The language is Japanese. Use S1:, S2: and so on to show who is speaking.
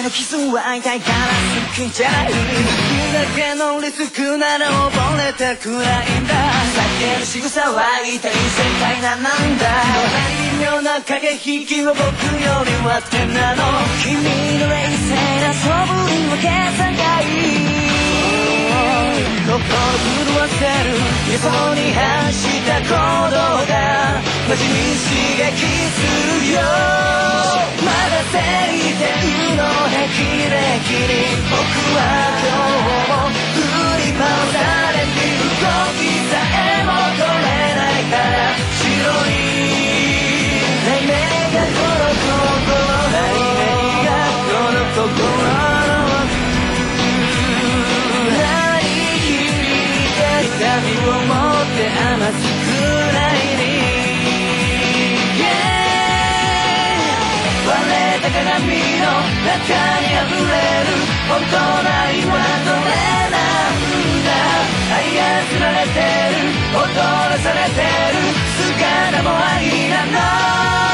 S1: のキスは痛いから好きじゃない。だけのリスクなら溺れてくらいんだ。避ける仕草は痛い世界なんだ。微妙な駆け引きを僕よりは手なの。君の冷静な素振りは計算がいい。心震わせる理想に発した行動がマジに刺激するよ。まだ正義点の霹靂に僕は今日も振り回されている。動きさえも止めないから白い雷鳴がこの心、雷鳴がこの心髪を持って甘すくらいに、割れた鏡の中に溢れる本当の愛はどれなんだ。操られてる踊らされてる姿も愛なの。